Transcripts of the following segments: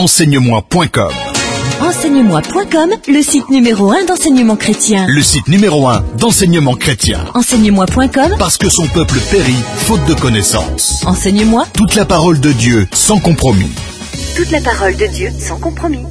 Enseigne-moi.com. Enseigne-moi.com, le site numéro 1 d'enseignement chrétien. Le site numéro 1 d'enseignement chrétien. Enseigne-moi.com, Parce que son peuple périt faute de connaissances. Enseigne-moi. Toute la parole de Dieu sans compromis. Toute la parole de Dieu sans compromis.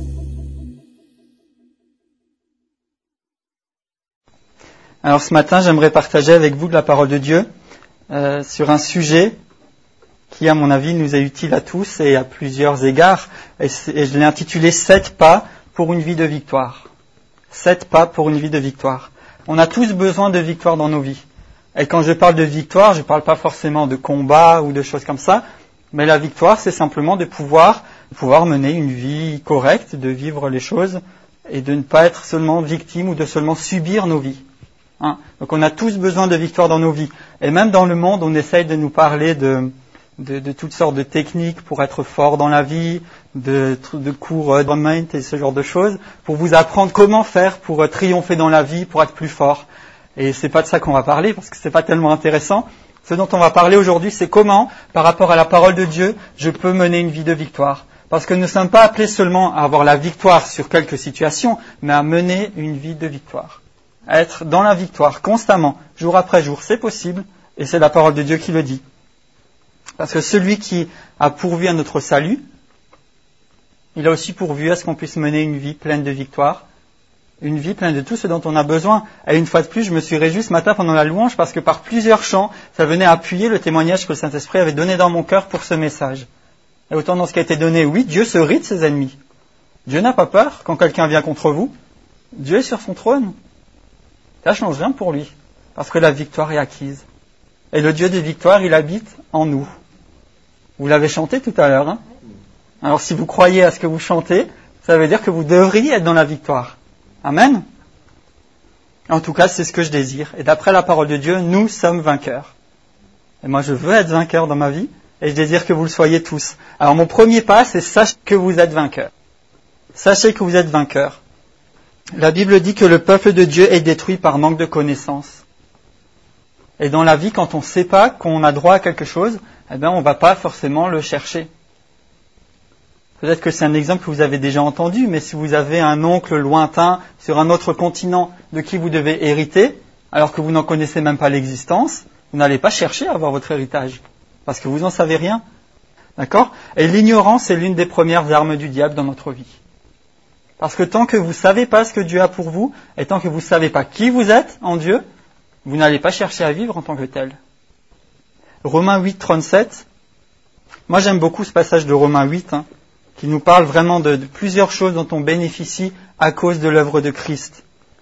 Alors ce matin, j'aimerais partager avec vous de la parole de Dieu sur un sujet qui, à mon avis, nous est utile à tous et à plusieurs égards. Et je l'ai intitulé « 7 pas pour une vie de victoire ». 7 pas pour une vie de victoire. On a tous besoin de victoire dans nos vies. Et quand je parle de victoire, je ne parle pas forcément de combat ou de choses comme ça, mais la victoire, c'est simplement de pouvoir mener une vie correcte, de vivre les choses et de ne pas être seulement victime ou de seulement subir nos vies. Donc on a tous besoin de victoire dans nos vies. Et même dans le monde, on essaye de nous parler de toutes sortes de techniques pour être fort dans la vie, de cours de mind et ce genre de choses, pour vous apprendre comment faire pour triompher dans la vie, pour être plus fort. Et c'est pas de ça qu'on va parler, parce que c'est pas tellement intéressant. Ce dont on va parler aujourd'hui, c'est comment, par rapport à la parole de Dieu, je peux mener une vie de victoire. Parce que nous ne sommes pas appelés seulement à avoir la victoire sur quelques situations, mais à mener une vie de victoire. À être dans la victoire, constamment, jour après jour, c'est possible, et c'est la parole de Dieu qui le dit. Parce que celui qui a pourvu à notre salut, il a aussi pourvu à ce qu'on puisse mener une vie pleine de victoire, une vie pleine de tout ce dont on a besoin. Et une fois de plus, je me suis réjoui ce matin pendant la louange, parce que par plusieurs chants, ça venait appuyer le témoignage que le Saint-Esprit avait donné dans mon cœur pour ce message. Et autant dans ce qui a été donné, oui, Dieu se rit de ses ennemis. Dieu n'a pas peur quand quelqu'un vient contre vous. Dieu est sur son trône. Ça ne change rien pour lui, parce que la victoire est acquise. Et le Dieu des victoires, il habite en nous. Vous l'avez chanté tout à l'heure. Alors si vous croyez à ce que vous chantez, ça veut dire que vous devriez être dans la victoire. Amen. En tout cas, c'est ce que je désire. Et d'après la parole de Dieu, nous sommes vainqueurs. Et moi, je veux être vainqueur dans ma vie, et je désire que vous le soyez tous. Alors mon premier pas, c'est sachez que vous êtes vainqueurs. Sachez que vous êtes vainqueurs. La Bible dit que le peuple de Dieu est détruit par manque de connaissances. Et dans la vie, quand on ne sait pas qu'on a droit à quelque chose, on ne va pas forcément le chercher. Peut-être que c'est un exemple que vous avez déjà entendu, mais si vous avez un oncle lointain sur un autre continent de qui vous devez hériter, alors que vous n'en connaissez même pas l'existence, vous n'allez pas chercher à avoir votre héritage, parce que vous n'en savez rien. D'accord ? Et l'ignorance est l'une des premières armes du diable dans notre vie. Parce que tant que vous ne savez pas ce que Dieu a pour vous, et tant que vous ne savez pas qui vous êtes en Dieu, vous n'allez pas chercher à vivre en tant que tel. Romains 8, 37. Moi j'aime beaucoup ce passage de Romains 8, qui nous parle vraiment de plusieurs choses dont on bénéficie à cause de l'œuvre de Christ.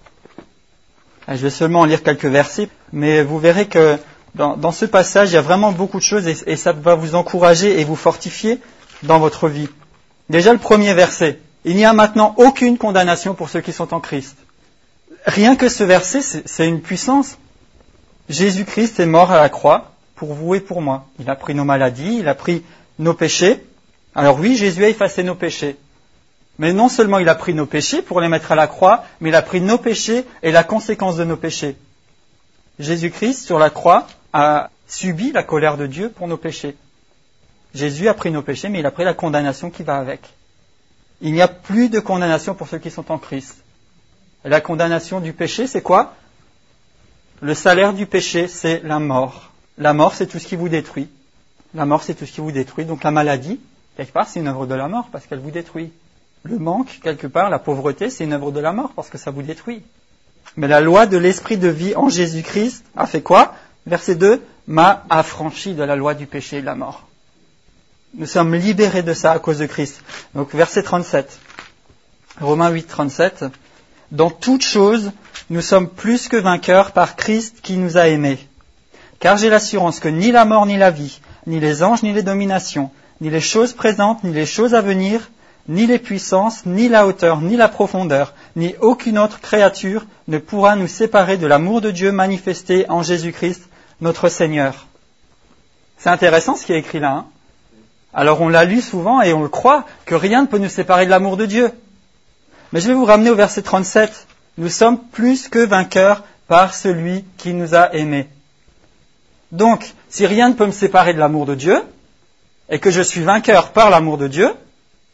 Je vais seulement en lire quelques versets, mais vous verrez que dans ce passage, il y a vraiment beaucoup de choses et ça va vous encourager et vous fortifier dans votre vie. Déjà le premier verset. Il n'y a maintenant aucune condamnation pour ceux qui sont en Christ. Rien que ce verset, c'est une puissance. Jésus-Christ est mort à la croix pour vous et pour moi. Il a pris nos maladies, il a pris nos péchés. Alors oui, Jésus a effacé nos péchés. Mais non seulement il a pris nos péchés pour les mettre à la croix, mais il a pris nos péchés et la conséquence de nos péchés. Jésus-Christ, sur la croix, a subi la colère de Dieu pour nos péchés. Jésus a pris nos péchés, mais il a pris la condamnation qui va avec. Il n'y a plus de condamnation pour ceux qui sont en Christ. Et la condamnation du péché, c'est quoi ? Le salaire du péché, c'est la mort. La mort, c'est tout ce qui vous détruit. La mort, c'est tout ce qui vous détruit. Donc la maladie, quelque part, c'est une œuvre de la mort parce qu'elle vous détruit. Le manque, quelque part, la pauvreté, c'est une œuvre de la mort parce que ça vous détruit. Mais la loi de l'esprit de vie en Jésus-Christ a fait quoi ? Verset 2, m'a affranchi de la loi du péché et de la mort. Nous sommes libérés de ça à cause de Christ. Donc verset 37. Romains 8, 37. Dans toutes choses, nous sommes plus que vainqueurs par Christ qui nous a aimés. Car j'ai l'assurance que ni la mort ni la vie, ni les anges ni les dominations, ni les choses présentes ni les choses à venir, ni les puissances, ni la hauteur, ni la profondeur, ni aucune autre créature ne pourra nous séparer de l'amour de Dieu manifesté en Jésus-Christ, notre Seigneur. C'est intéressant ce qui est écrit là. Alors on l'a lu souvent et on le croit que rien ne peut nous séparer de l'amour de Dieu. Mais je vais vous ramener au verset 37. Nous sommes plus que vainqueurs par celui qui nous a aimés. Donc, si rien ne peut me séparer de l'amour de Dieu, et que je suis vainqueur par l'amour de Dieu,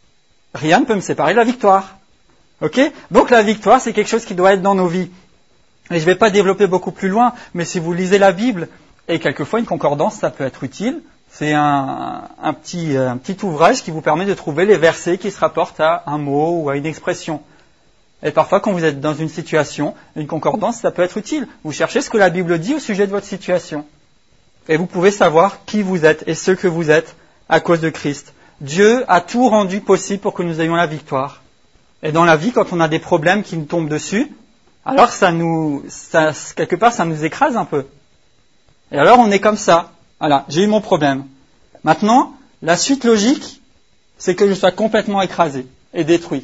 rien ne peut me séparer de la victoire. Ok ? Donc la victoire, c'est quelque chose qui doit être dans nos vies. Et je ne vais pas développer beaucoup plus loin, mais si vous lisez la Bible, et quelquefois une concordance, ça peut être utile. C'est un petit ouvrage qui vous permet de trouver les versets qui se rapportent à un mot ou à une expression. Et parfois, quand vous êtes dans une situation, une concordance, ça peut être utile. Vous cherchez ce que la Bible dit au sujet de votre situation. Et vous pouvez savoir qui vous êtes et ce que vous êtes à cause de Christ. Dieu a tout rendu possible pour que nous ayons la victoire. Et dans la vie, quand on a des problèmes qui nous tombent dessus, alors quelque part, ça nous écrase un peu. Et alors, on est comme ça. Voilà, j'ai eu mon problème. Maintenant, la suite logique, c'est que je sois complètement écrasé et détruit.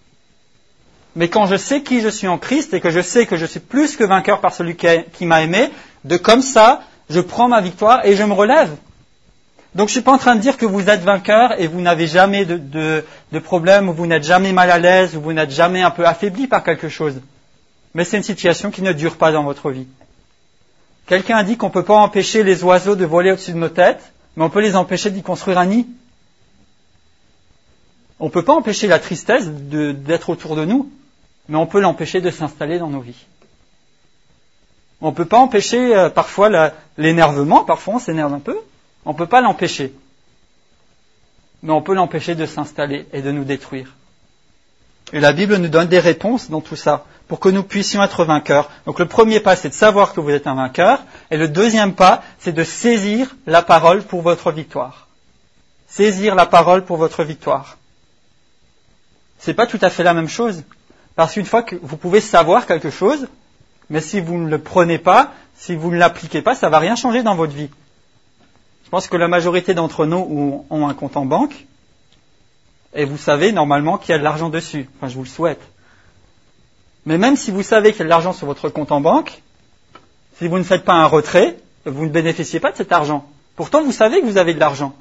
Mais quand je sais qui je suis en Christ et que je sais que je suis plus que vainqueur par celui qui m'a aimé, de comme ça, je prends ma victoire et je me relève. Donc je ne suis pas en train de dire que vous êtes vainqueur et vous n'avez jamais de problème, ou vous n'êtes jamais mal à l'aise, ou vous n'êtes jamais un peu affaibli par quelque chose. Mais c'est une situation qui ne dure pas dans votre vie. Quelqu'un a dit qu'on ne peut pas empêcher les oiseaux de voler au-dessus de nos têtes, mais on peut les empêcher d'y construire un nid. On ne peut pas empêcher la tristesse d'être autour de nous, mais on peut l'empêcher de s'installer dans nos vies. On ne peut pas empêcher parfois l'énervement, parfois on s'énerve un peu, on ne peut pas l'empêcher. Mais on peut l'empêcher de s'installer et de nous détruire. Et la Bible nous donne des réponses dans tout ça, pour que nous puissions être vainqueurs. Donc le premier pas, c'est de savoir que vous êtes un vainqueur, et le deuxième pas, c'est de saisir la parole pour votre victoire. Saisir la parole pour votre victoire. C'est pas tout à fait la même chose, parce qu'une fois que vous pouvez savoir quelque chose, mais si vous ne le prenez pas, si vous ne l'appliquez pas, ça ne va rien changer dans votre vie. Je pense que la majorité d'entre nous ont un compte en banque, et vous savez normalement qu'il y a de l'argent dessus. Enfin, je vous le souhaite. Mais même si vous savez qu'il y a de l'argent sur votre compte en banque, si vous ne faites pas un retrait, vous ne bénéficiez pas de cet argent. Pourtant, vous savez que vous avez de l'argent.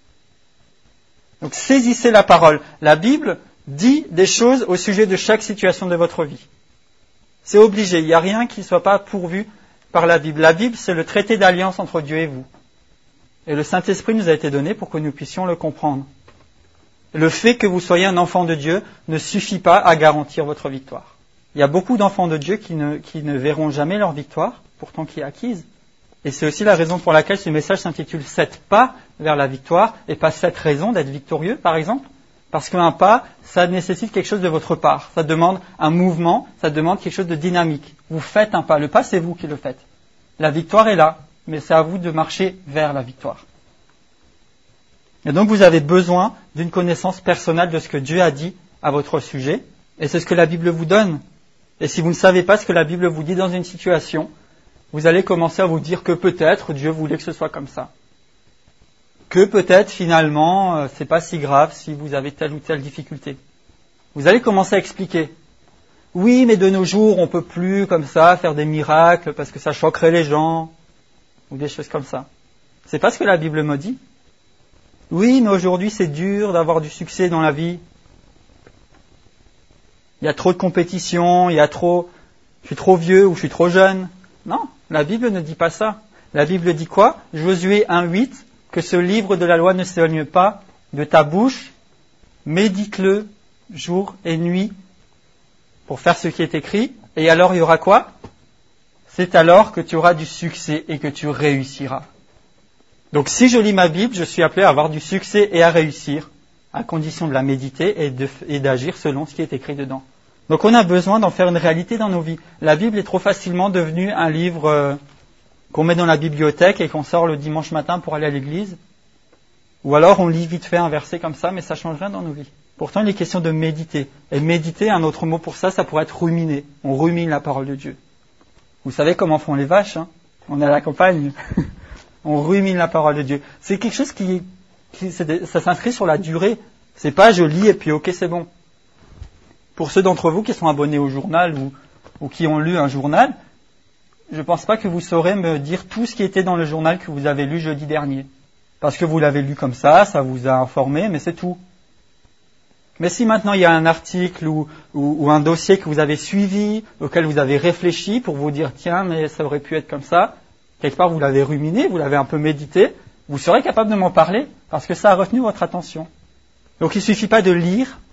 Donc, saisissez la parole. La Bible dit des choses au sujet de chaque situation de votre vie. C'est obligé. Il n'y a rien qui ne soit pas pourvu par la Bible. La Bible, c'est le traité d'alliance entre Dieu et vous. Et le Saint-Esprit nous a été donné pour que nous puissions le comprendre. Le fait que vous soyez un enfant de Dieu ne suffit pas à garantir votre victoire. Il y a beaucoup d'enfants de Dieu qui ne verront jamais leur victoire, pourtant qui est acquise. Et c'est aussi la raison pour laquelle ce message s'intitule « 7 pas vers la victoire » et pas « 7 raisons d'être victorieux » par exemple. Parce qu'un pas, ça nécessite quelque chose de votre part. Ça demande un mouvement, ça demande quelque chose de dynamique. Vous faites un pas. Le pas, c'est vous qui le faites. La victoire est là, mais c'est à vous de marcher vers la victoire. Et donc vous avez besoin d'une connaissance personnelle de ce que Dieu a dit à votre sujet. Et c'est ce que la Bible vous donne. Et si vous ne savez pas ce que la Bible vous dit dans une situation, vous allez commencer à vous dire que peut-être Dieu voulait que ce soit comme ça. Que peut-être finalement, c'est pas si grave si vous avez telle ou telle difficulté. Vous allez commencer à expliquer. Oui, mais de nos jours, on peut plus comme ça faire des miracles parce que ça choquerait les gens ou des choses comme ça. C'est pas ce que la Bible me dit. Oui, mais aujourd'hui, c'est dur d'avoir du succès dans la vie. Il y a trop de compétition, je suis trop vieux ou je suis trop jeune. Non, la Bible ne dit pas ça. La Bible dit quoi ? Josué 1:8, que ce livre de la loi ne s'éloigne pas de ta bouche, médite-le jour et nuit pour faire ce qui est écrit. Et alors il y aura quoi ? C'est alors que tu auras du succès et que tu réussiras. Donc si je lis ma Bible, je suis appelé à avoir du succès et à réussir, à condition de la méditer et d'agir selon ce qui est écrit dedans. Donc on a besoin d'en faire une réalité dans nos vies. La Bible est trop facilement devenue un livre qu'on met dans la bibliothèque et qu'on sort le dimanche matin pour aller à l'église. Ou alors on lit vite fait un verset comme ça, mais ça ne change rien dans nos vies. Pourtant il est question de méditer. Et méditer, un autre mot pour ça, ça pourrait être ruminer. On rumine la parole de Dieu. Vous savez comment font les vaches, hein ? On est à la campagne. On rumine la parole de Dieu. C'est quelque chose ça s'inscrit sur la durée. C'est pas je lis et puis ok c'est bon. Pour ceux d'entre vous qui sont abonnés au journal ou qui ont lu un journal, je ne pense pas que vous saurez me dire tout ce qui était dans le journal que vous avez lu jeudi dernier. Parce que vous l'avez lu comme ça vous a informé, mais c'est tout. Mais si maintenant il y a un article ou un dossier que vous avez suivi, auquel vous avez réfléchi pour vous dire tiens mais ça aurait pu être comme ça, quelque part vous l'avez ruminé, vous l'avez un peu médité, vous serez capable de m'en parler parce que ça a retenu votre attention. Donc il ne suffit pas de lire,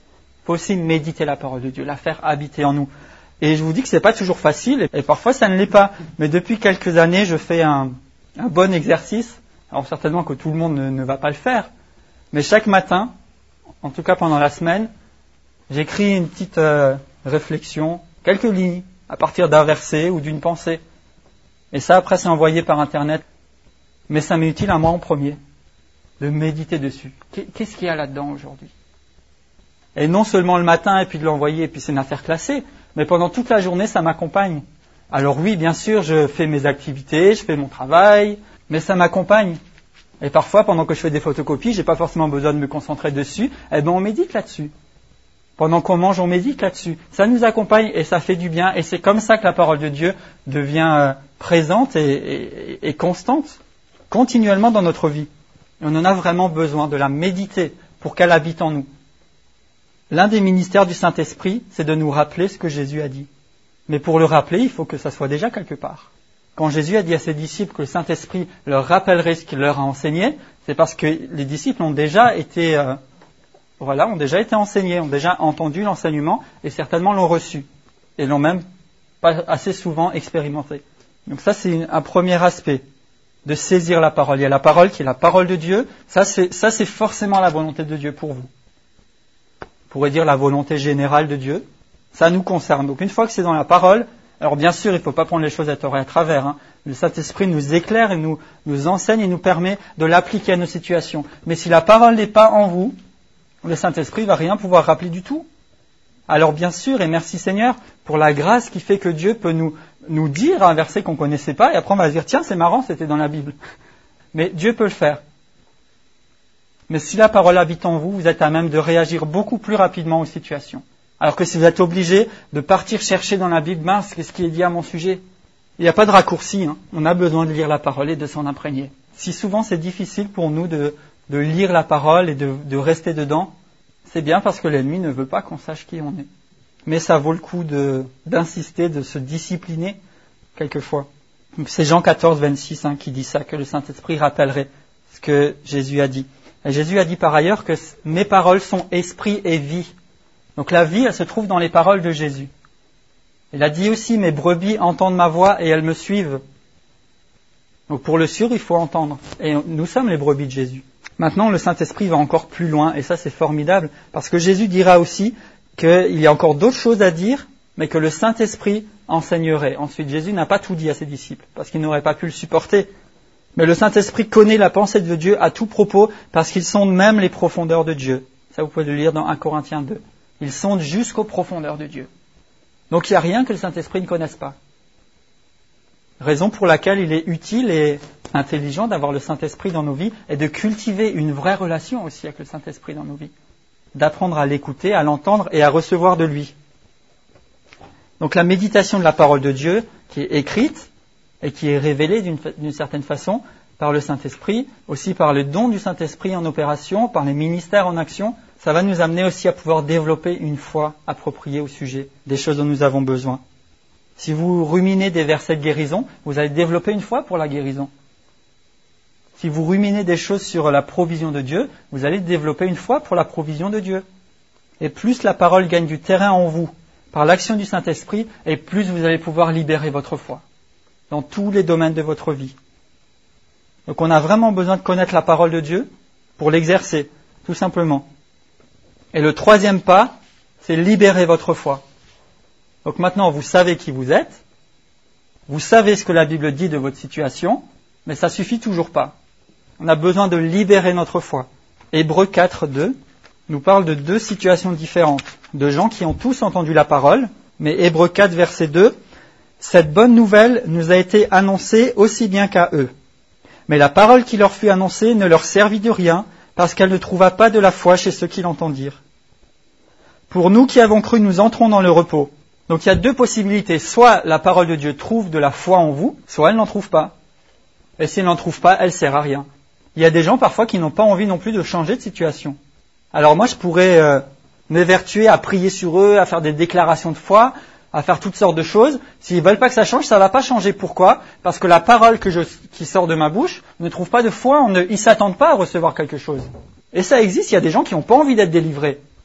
faut aussi méditer la parole de Dieu, la faire habiter en nous. Et je vous dis que c'est pas toujours facile, et parfois ça ne l'est pas. Mais depuis quelques années, je fais un bon exercice. Alors certainement que tout le monde ne va pas le faire. Mais chaque matin, en tout cas pendant la semaine, j'écris une petite réflexion, quelques lignes, à partir d'un verset ou d'une pensée. Et ça, après, c'est envoyé par Internet. Mais ça m'est utile à moi en premier, de méditer dessus. Qu'est-ce qu'il y a là-dedans aujourd'hui ? Et non seulement le matin, et puis de l'envoyer, et puis c'est une affaire classée, mais pendant toute la journée, ça m'accompagne. Alors oui, bien sûr, je fais mes activités, je fais mon travail, mais ça m'accompagne. Et parfois, pendant que je fais des photocopies, j'ai pas forcément besoin de me concentrer dessus, eh ben on médite là-dessus. Pendant qu'on mange, on médite là-dessus. Ça nous accompagne et ça fait du bien, et c'est comme ça que la parole de Dieu devient présente et constante, continuellement dans notre vie. Et on en a vraiment besoin de la méditer pour qu'elle habite en nous. L'un des ministères du Saint-Esprit, c'est de nous rappeler ce que Jésus a dit. Mais pour le rappeler, il faut que ça soit déjà quelque part. Quand Jésus a dit à ses disciples que le Saint-Esprit leur rappellerait ce qu'il leur a enseigné, c'est parce que les disciples ont déjà été enseignés, ont déjà entendu l'enseignement et certainement l'ont reçu. Et l'ont même pas assez souvent expérimenté. Donc ça, c'est un premier aspect, de saisir la parole. Il y a la parole qui est la parole de Dieu. Ça, c'est forcément la volonté de Dieu pour vous. On pourrait dire la volonté générale de Dieu. Ça nous concerne. Donc une fois que c'est dans la parole, alors bien sûr, il ne faut pas prendre les choses à tort et à travers. Hein. Le Saint-Esprit nous éclaire et nous enseigne et nous permet de l'appliquer à nos situations. Mais si la parole n'est pas en vous, le Saint-Esprit ne va rien pouvoir rappeler du tout. Alors bien sûr, et merci Seigneur, pour la grâce qui fait que Dieu peut nous dire un verset qu'on ne connaissait pas, et après on va se dire, tiens, c'est marrant, c'était dans la Bible. Mais Dieu peut le faire. Mais si la parole habite en vous, vous êtes à même de réagir beaucoup plus rapidement aux situations. Alors que si vous êtes obligé de partir chercher dans la Bible, mince, qu'est-ce qui est dit à mon sujet ? Il n'y a pas de raccourci, hein. On a besoin de lire la parole et de s'en imprégner. Si souvent c'est difficile pour nous de lire la parole et de rester dedans, c'est bien parce que l'ennemi ne veut pas qu'on sache qui on est. Mais ça vaut le coup d'insister, de se discipliner quelquefois. Donc c'est Jean 14, 26 qui dit ça, que le Saint-Esprit rappellerait ce que Jésus a dit. Et Jésus a dit par ailleurs que mes paroles sont esprit et vie. Donc la vie, elle se trouve dans les paroles de Jésus. Il a dit aussi, mes brebis entendent ma voix et elles me suivent. Donc pour le sûr, il faut entendre. Et nous sommes les brebis de Jésus. Maintenant, le Saint-Esprit va encore plus loin, et ça c'est formidable, parce que Jésus dira aussi qu'il y a encore d'autres choses à dire, mais que le Saint-Esprit enseignerait. Ensuite, Jésus n'a pas tout dit à ses disciples, parce qu'ils n'auraient pas pu le supporter. Mais le Saint-Esprit connaît la pensée de Dieu à tout propos, parce qu'il sonde même les profondeurs de Dieu. Ça, vous pouvez le lire dans 1 Corinthiens 2. Il sonde jusqu'aux profondeurs de Dieu. Donc il n'y a rien que le Saint-Esprit ne connaisse pas. Raison pour laquelle il est utile et intelligent d'avoir le Saint-Esprit dans nos vies et de cultiver une vraie relation aussi avec le Saint-Esprit dans nos vies. D'apprendre à l'écouter, à l'entendre et à recevoir de lui. Donc la méditation de la parole de Dieu, qui est écrite et qui est révélée d'une certaine façon par le Saint-Esprit, aussi par le don du Saint-Esprit en opération, par les ministères en action, ça va nous amener aussi à pouvoir développer une foi appropriée au sujet des choses dont nous avons besoin. Si vous ruminez des versets de guérison, vous allez développer une foi pour la guérison. Si vous ruminez des choses sur la provision de Dieu, vous allez développer une foi pour la provision de Dieu. Et plus la parole gagne du terrain en vous, par l'action du Saint-Esprit, et plus vous allez pouvoir libérer votre foi, dans tous les domaines de votre vie. Donc on a vraiment besoin de connaître la parole de Dieu pour l'exercer, tout simplement. Et le troisième pas, c'est libérer votre foi. Donc maintenant, vous savez qui vous êtes, vous savez ce que la Bible dit de votre situation, mais ça suffit toujours pas. On a besoin de libérer notre foi. Hébreux 4, 2 nous parle de deux situations différentes, de gens qui ont tous entendu la parole, mais Hébreux 4, verset 2, « Cette bonne nouvelle nous a été annoncée aussi bien qu'à eux. Mais la parole qui leur fut annoncée ne leur servit de rien, parce qu'elle ne trouva pas de la foi chez ceux qui l'entendirent. Pour nous qui avons cru, nous entrons dans le repos. » Donc il y a deux possibilités. Soit la parole de Dieu trouve de la foi en vous, soit elle n'en trouve pas. Et si elle n'en trouve pas, elle ne sert à rien. Il y a des gens parfois qui n'ont pas envie non plus de changer de situation. Alors moi je pourrais m'évertuer à prier sur eux, à faire des déclarations de foi, à faire toutes sortes de choses. S'ils ne veulent pas que ça change, ça ne va pas changer. Pourquoi ? Parce que la parole qui sort de ma bouche ne trouve pas de foi, ils ne s'attendent pas à recevoir quelque chose. Et ça existe, il y a des gens qui n'ont pas envie d'être délivrés.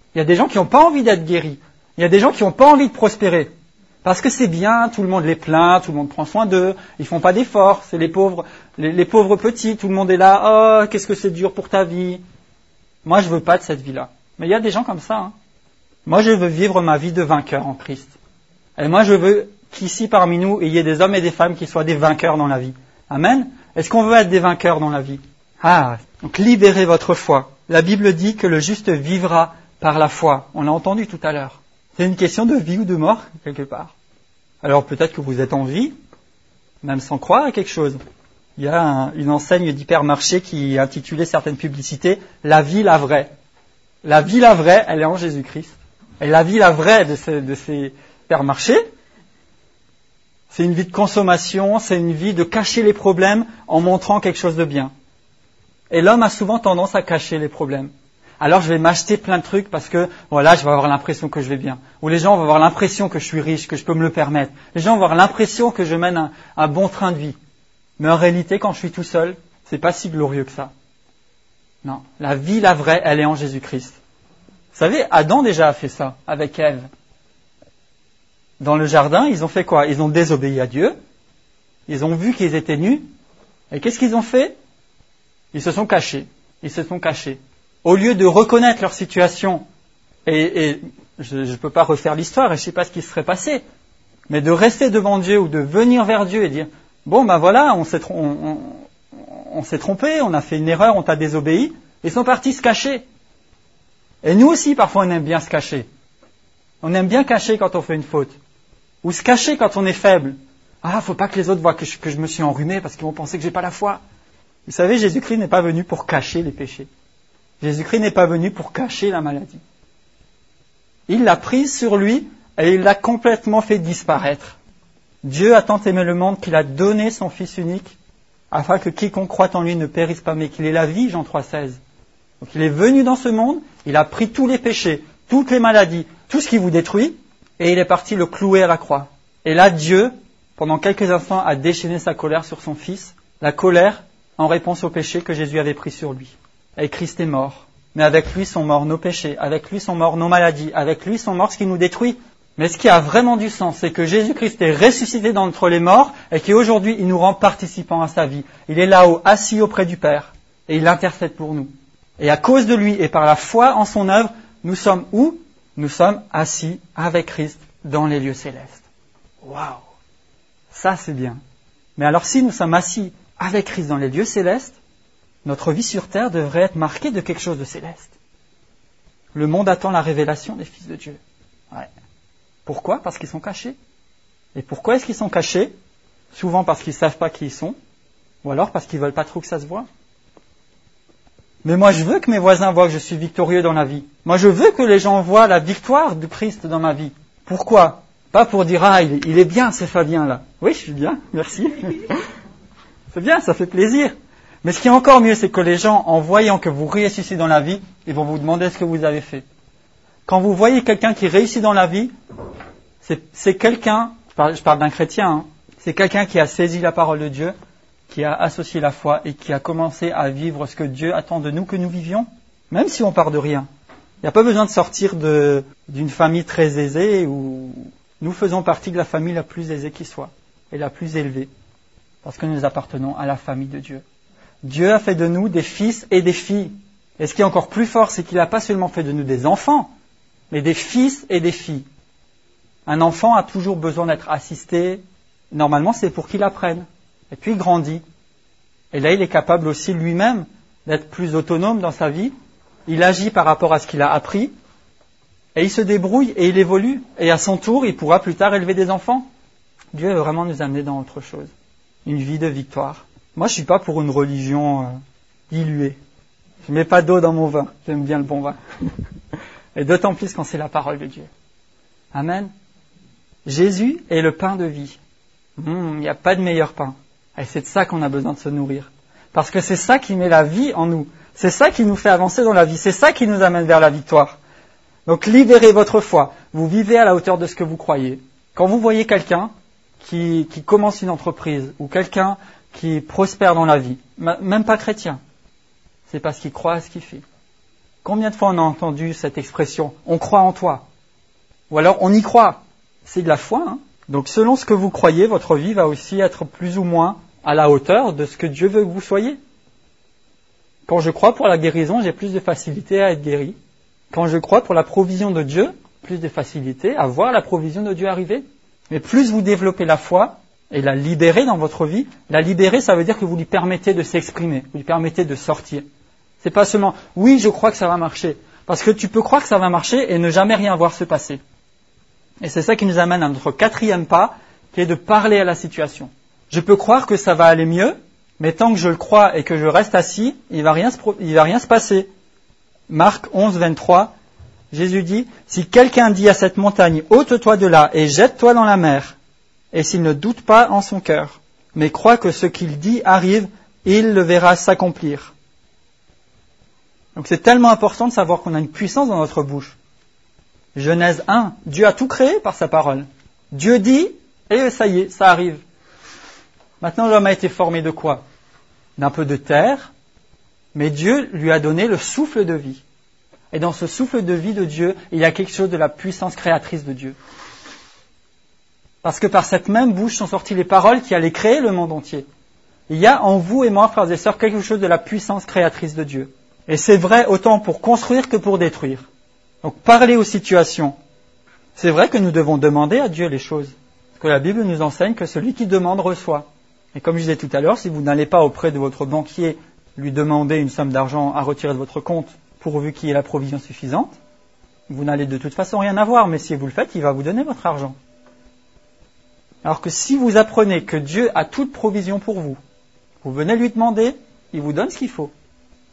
Il y a des gens qui n'ont pas envie d'être guéris. Il y a des gens qui n'ont pas envie de prospérer. Parce que c'est bien, tout le monde les plaint, tout le monde prend soin d'eux, ils font pas d'efforts, c'est les pauvres petits, tout le monde est là, oh, qu'est-ce que c'est dur pour ta vie. Moi, je veux pas de cette vie-là. Mais il y a des gens comme ça, hein. Moi, je veux vivre ma vie de vainqueur en Christ. Et moi, je veux qu'ici, parmi nous, il y ait des hommes et des femmes qui soient des vainqueurs dans la vie. Amen. Est-ce qu'on veut être des vainqueurs dans la vie? Ah, donc libérez votre foi. La Bible dit que le juste vivra par la foi. On l'a entendu tout à l'heure. C'est une question de vie ou de mort, quelque part. Alors peut-être que vous êtes en vie, même sans croire à quelque chose. Il y a une enseigne d'hypermarché qui intitulait certaines publicités « La vie, la vraie ». La vie, la vraie, elle est en Jésus-Christ. Et la vie, la vraie de ces hypermarchés, c'est une vie de consommation, c'est une vie de cacher les problèmes en montrant quelque chose de bien. Et l'homme a souvent tendance à cacher les problèmes. Alors je vais m'acheter plein de trucs parce que voilà, je vais avoir l'impression que je vais bien. Ou les gens vont avoir l'impression que je suis riche, que je peux me le permettre. Les gens vont avoir l'impression que je mène un bon train de vie. Mais en réalité, quand je suis tout seul, c'est pas si glorieux que ça. Non, la vie, la vraie, elle est en Jésus-Christ. Vous savez, Adam déjà a fait ça avec Ève. Dans le jardin, ils ont fait quoi? Ils ont désobéi à Dieu. Ils ont vu qu'ils étaient nus. Et qu'est-ce qu'ils ont fait? Ils se sont cachés. Ils se sont cachés. Au lieu de reconnaître leur situation, et je ne peux pas refaire l'histoire et je ne sais pas ce qui serait passé, mais de rester devant Dieu ou de venir vers Dieu et dire « Bon, ben voilà, on s'est trompé, on a fait une erreur, on t'a désobéi. » Ils sont partis se cacher. Et nous aussi, parfois, on aime bien se cacher. On aime bien cacher quand on fait une faute. Ou se cacher quand on est faible. « Ah, faut pas que les autres voient que je me suis enrhumé parce qu'ils vont penser que j'ai pas la foi. » Vous savez, Jésus-Christ n'est pas venu pour cacher les péchés. Jésus-Christ n'est pas venu pour cacher la maladie. Il l'a prise sur lui et il l'a complètement fait disparaître. Dieu a tant aimé le monde qu'il a donné son Fils unique afin que quiconque croit en lui ne périsse pas mais qu'il ait la vie, Jean 3,16. Donc il est venu dans ce monde, il a pris tous les péchés, toutes les maladies, tout ce qui vous détruit et il est parti le clouer à la croix. Et là, Dieu, pendant quelques instants, a déchaîné sa colère sur son Fils, la colère en réponse au péché que Jésus avait pris sur lui. Et Christ est mort. Mais avec lui sont morts nos péchés, avec lui sont morts nos maladies, avec lui sont morts ce qui nous détruit. Mais ce qui a vraiment du sens, c'est que Jésus-Christ est ressuscité d'entre les morts et qu'aujourd'hui il nous rend participants à sa vie. Il est là-haut, assis auprès du Père, et il intercède pour nous. Et à cause de lui et par la foi en son œuvre, nous sommes où? Nous sommes assis avec Christ dans les lieux célestes. Waouh! Ça c'est bien. Mais alors si nous sommes assis avec Christ dans les lieux célestes, notre vie sur terre devrait être marquée de quelque chose de céleste. Le monde attend la révélation des fils de Dieu. Ouais. Pourquoi? Parce qu'ils sont cachés. Et pourquoi est-ce qu'ils sont cachés? Souvent parce qu'ils ne savent pas qui ils sont, ou alors parce qu'ils ne veulent pas trop que ça se voie. Mais moi je veux que mes voisins voient que je suis victorieux dans la vie. Moi je veux que les gens voient la victoire du Christ dans ma vie. Pourquoi? Pas pour dire « Ah, il est bien ce Fabien là ». Oui, je suis bien, merci. C'est bien, ça fait plaisir. Mais ce qui est encore mieux, c'est que les gens, en voyant que vous réussissez dans la vie, ils vont vous demander ce que vous avez fait. Quand vous voyez quelqu'un qui réussit dans la vie, c'est quelqu'un, je parle d'un chrétien, hein, c'est quelqu'un qui a saisi la parole de Dieu, qui a associé la foi et qui a commencé à vivre ce que Dieu attend de nous que nous vivions, même si on part de rien. Il n'y a pas besoin de sortir d'une famille très aisée où nous faisons partie de la famille la plus aisée qui soit et la plus élevée, parce que nous appartenons à la famille de Dieu. Dieu a fait de nous des fils et des filles. Et ce qui est encore plus fort, c'est qu'il n'a pas seulement fait de nous des enfants, mais des fils et des filles. Un enfant a toujours besoin d'être assisté. Normalement, c'est pour qu'il apprenne. Et puis il grandit. Et là, il est capable aussi lui-même d'être plus autonome dans sa vie. Il agit par rapport à ce qu'il a appris. Et il se débrouille et il évolue. Et à son tour, il pourra plus tard élever des enfants. Dieu veut vraiment nous amener dans autre chose. Une vie de victoire. Moi, je ne suis pas pour une religion diluée. Je ne mets pas d'eau dans mon vin. J'aime bien le bon vin. Et d'autant plus quand c'est la parole de Dieu. Amen. Jésus est le pain de vie. Il n'y a pas de meilleur pain. Et c'est de ça qu'on a besoin de se nourrir. Parce que c'est ça qui met la vie en nous. C'est ça qui nous fait avancer dans la vie. C'est ça qui nous amène vers la victoire. Donc libérez votre foi. Vous vivez à la hauteur de ce que vous croyez. Quand vous voyez quelqu'un qui commence une entreprise ou quelqu'un qui prospère dans la vie, même pas chrétien, c'est parce qu'il croit à ce qu'il fait. Combien de fois on a entendu cette expression « on croit en toi » ou alors « on y croit ». C'est de la foi. Hein. Donc selon ce que vous croyez, votre vie va aussi être plus ou moins à la hauteur de ce que Dieu veut que vous soyez. Quand je crois pour la guérison, j'ai plus de facilité à être guéri. Quand je crois pour la provision de Dieu, plus de facilité à voir la provision de Dieu arriver. Mais plus vous développez la foi et la libérez dans votre vie, la libérer, ça veut dire que vous lui permettez de s'exprimer, vous lui permettez de sortir. C'est pas seulement « oui, je crois que ça va marcher ». Parce que tu peux croire que ça va marcher et ne jamais rien voir se passer. Et c'est ça qui nous amène à notre 4e pas, qui est de parler à la situation. Je peux croire que ça va aller mieux, mais tant que je le crois et que je reste assis, il va rien se passer. Marc 11, 23, Jésus dit, « Si quelqu'un dit à cette montagne, ôte-toi de là et jette-toi dans la mer, et s'il ne doute pas en son cœur, mais croit que ce qu'il dit arrive, il le verra s'accomplir. » Donc c'est tellement important de savoir qu'on a une puissance dans notre bouche. Genèse 1, Dieu a tout créé par sa parole. Dieu dit, et ça y est, ça arrive. Maintenant l'homme a été formé de quoi? D'un peu de terre, mais Dieu lui a donné le souffle de vie. Et dans ce souffle de vie de Dieu, il y a quelque chose de la puissance créatrice de Dieu. Parce que par cette même bouche sont sorties les paroles qui allaient créer le monde entier. Il y a en vous et moi, frères et sœurs, quelque chose de la puissance créatrice de Dieu. Et c'est vrai autant pour construire que pour détruire. Donc parler aux situations. C'est vrai que nous devons demander à Dieu les choses. Parce que la Bible nous enseigne que celui qui demande reçoit. Et comme je disais tout à l'heure, si vous n'allez pas auprès de votre banquier lui demander une somme d'argent à retirer de votre compte pourvu qu'il y ait la provision suffisante, vous n'allez de toute façon rien avoir. Mais si vous le faites, il va vous donner votre argent. Alors que si vous apprenez que Dieu a toute provision pour vous, vous venez lui demander, il vous donne ce qu'il faut.